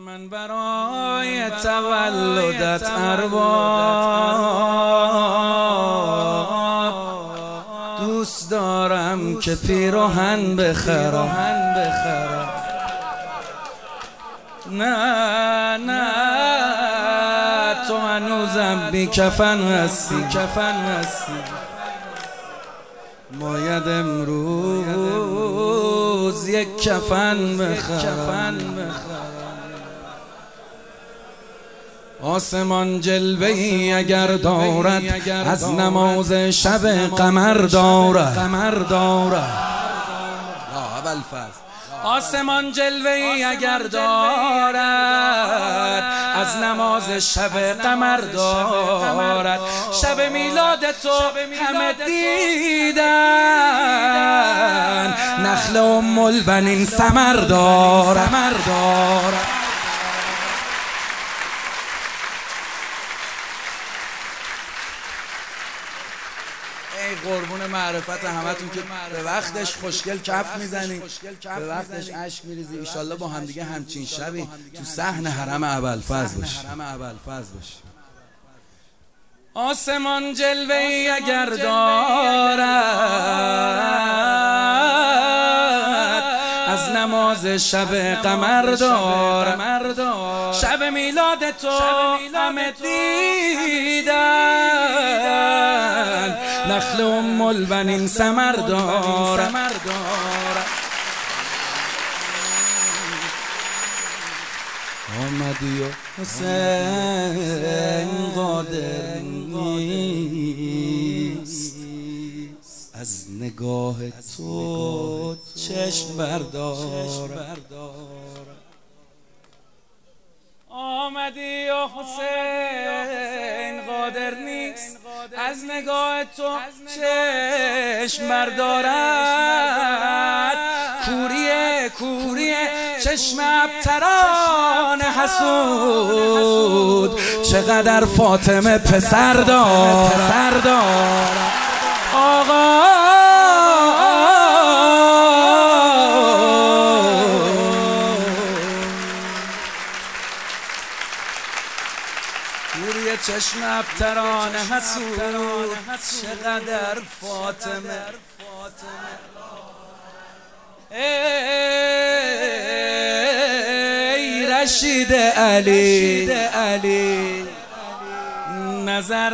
من برای تولدت ارباب دوست دارم که پیراهن بخرم. نه نه تو هنوزم بی کفن هستی. باید امروز یک کفن بخرم. آسمان جلوه‌ای اگر دارد از نماز شب قمر دارد. آسمان جلوه‌ای اگر دارد از نماز شب قمر دارد. شب میلاد تو همه دیدن نخل ام البنین ثمر دارد. ای قربون معرفت همتون که به وقتش خوشگل کف میزنی، به وقتش اشک میریزی. ایشالله با همدیگه همچین شبی تو صحن حرم ابوالفضل باشی. آسمان جلوه‌ای اگر دارد از نماز شب قمر دارد. شب میلاد تو همه دیدن نخل ام البنین ثمر دارد. آمدی و حسین قادر نیست از نگاه تو چشم بردار. آمدی و حسین قادر نیست از نگاه تو چشم بردارد. کوریه چشم ابتران حسود چقدر فاطمه پسر دارد. آقا کوریه چشم ابتران حسود چقدر فاطمه. ای رشید علی نظر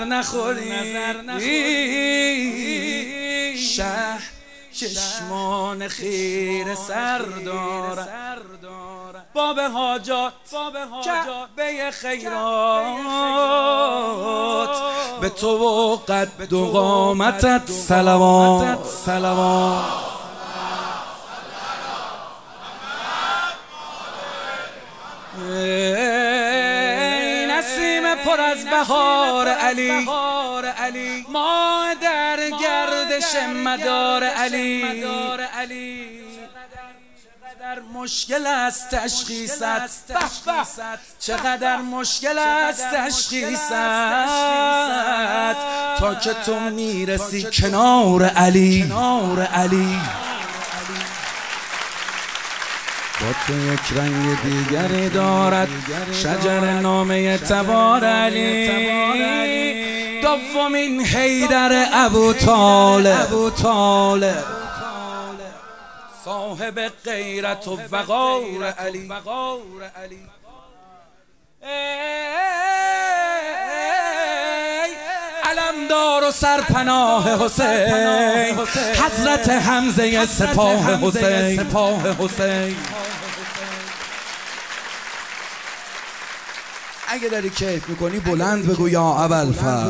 نخوری شه چشمان خیر سر دارد. باب حاجات کعبه خیرات به تو و قد و قامتت صلوات. ای نسیم پر از بهار علی ماه در گردش مدار علی. چقدر مشکل است تشخیصت، چقدر مشکل است تشخیصت تا که تو میرسی کنار علی. با تو یک رنگ دیگری دارد شجر نامه تبار علی. دومین حیدر ابوطالب صاحب غیرت و وقار علی. علمدار و سرپناه حسین حضرت حمزه سپاه حسین. اگه داری کیف میکنی بلند بگو یا ابوالفضل.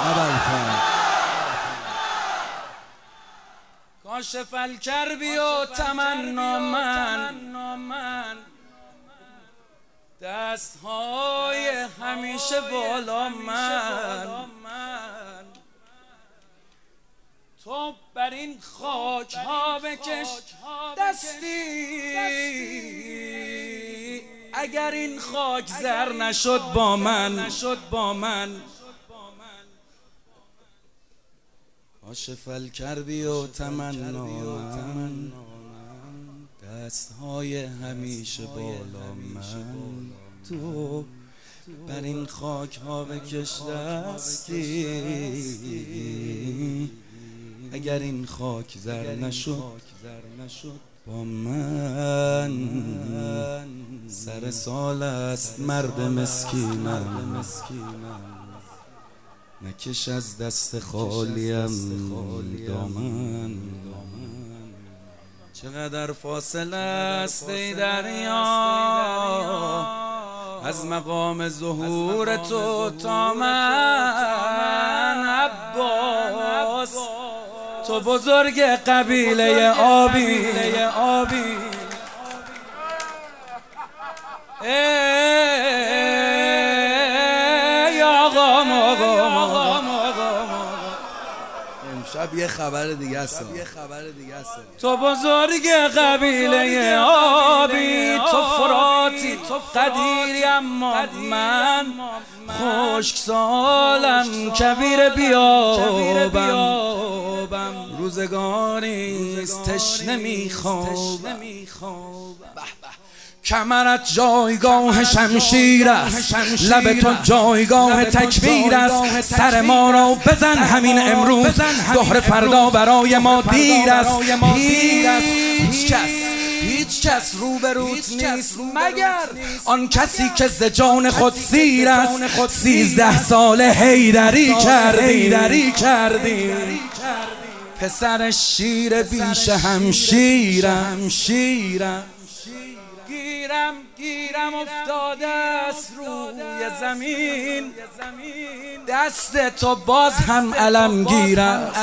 کاشف الکربی و تمنا من دستهای همیشه بالا من. تو بر این خاک ها بکش دستی اگر این خاک زر نشد با من. کاشف الکربی و تمنا من دستهای همیشه بالا من. تو بر این خاک ها بکش دستی، اگر این خاک زر نشد با من سر سال است مرد مسکینم، نکش از دست خالیم دامن. چقدر فاصله است ای دریا از مقام ظهور تو تا من. عباس تو بزرگ قبیله آبی، ای آقا امشب یه خبر دیگه است. تو بزرگ قبیله آبی، تو فراتی قدیری، اما من خشک سالم کبیر بیابم. روزگاریست تشنه میخوابم، کمرت جایگاه شمشیر است، لب تو جایگاه تکبیر است. سر ما را بزن همین امروز، ظهر فردا برای ما دیر است. هیچ کس روبروت نیست مگر آن کسی که ز جان خود سیر است. 13 ساله حیدری کردی، پسر شیر بیش همشیرم. گیرم افتاده است روی زمین، دست تو باز هم علمگیر است،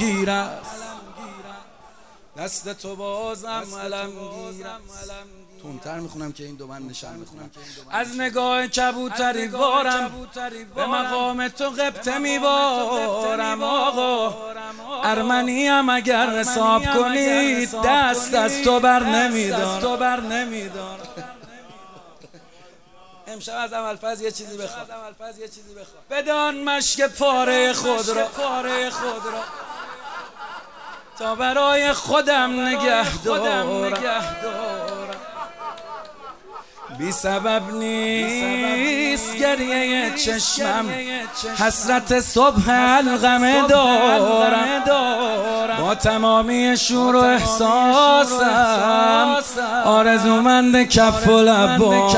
دست تو باز هم علمگیر است. تونتر میخونم که این دو من نشان میخونم. از نگاه کبوتری وارم به مقام تو غبطه میبارم. آقا ارمنیم اگر حساب کنید دست از تو بر نمیدار. امشب از اولفز یه چیزی بخواد. بدان مشک پاره خود را تا برای خودم نگه دارم. بی سبب نیست گریه چشمم، حسرت صبح الغمه دارم. با تمامی شور و احساسم آرزومند کف و لبا.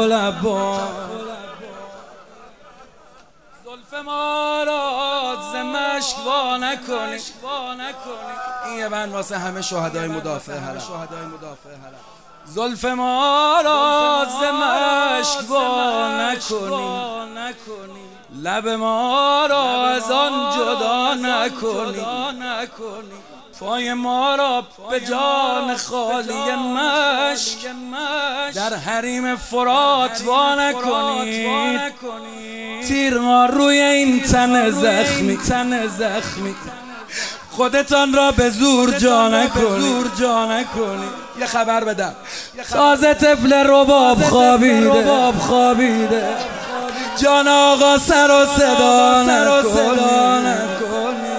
زلف ما را ز مشک وا نکنی. این یه بند واسه همه شهدای مدافع حرم. زلف ما را ز مشک وا نکنی، لب ما را از آن جدا نکنی. پای ما را به جان خالی مشک در حریم فرات وا نکنی. تیرها روی این تن زخمی، خودتان را به زور جا نکنی. یه خبر بدم، تازه طفل رباب خوابیده، جان آقا سر و صدا نکنی.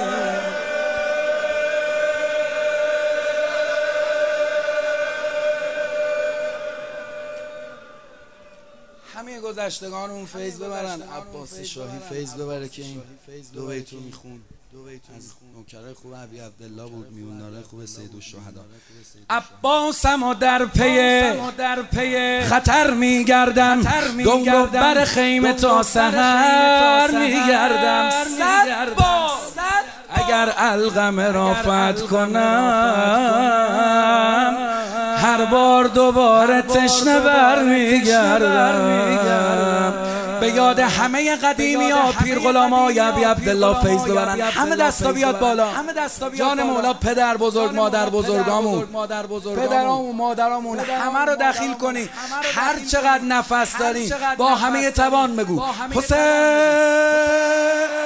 همه گذشتگان اون فیض ببرن، عباس شاهی فیض ببره که این دو بیت رو میخون. از نوکرای خوب ابی عبدالله بود، میونداره خوب سید الشهدا. عباسم و در پی خطر میگردم، گم بر خیمه تا سحر میگردم. اگر القمه را فتح کنم هر بار دوباره تشنه بر میگردم. به یاد همه قدیمی ها پیر غلامای ابی عبدالله فیض ببرن. همه دستا بیاد بالا. جان مولا پدر بزرگ مادر بزرگامون، پدرامون مادرامون همه رو دخیل کنی. هر چقدر نفس داری با همه توان بگو حسین.